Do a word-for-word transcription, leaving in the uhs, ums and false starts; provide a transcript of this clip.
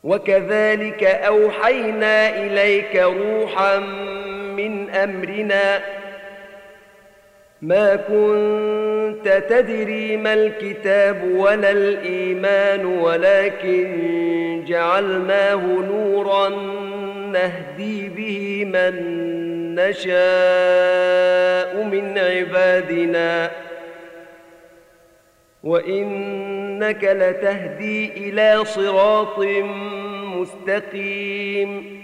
وكذلك أوحينا إليك روحا من أمرنا ما كنت تدري ما الكتاب ولا الإيمان ولكن جعلناه نورا نهدي به من نشاء من عبادنا وإنك لتهدي إلى صراط مستقيم